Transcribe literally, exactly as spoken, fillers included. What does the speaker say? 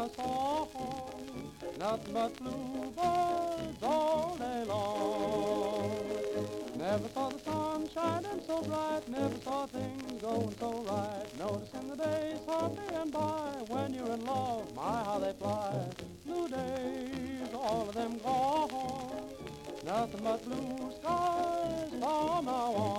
I saw nothing but bluebirds all day long. Never saw the sun shining so bright, never saw things going so right. Noticing the days hurrying by, when you're in love, my how they fly. Blue days, all of them gone, nothing but blue skies from now on.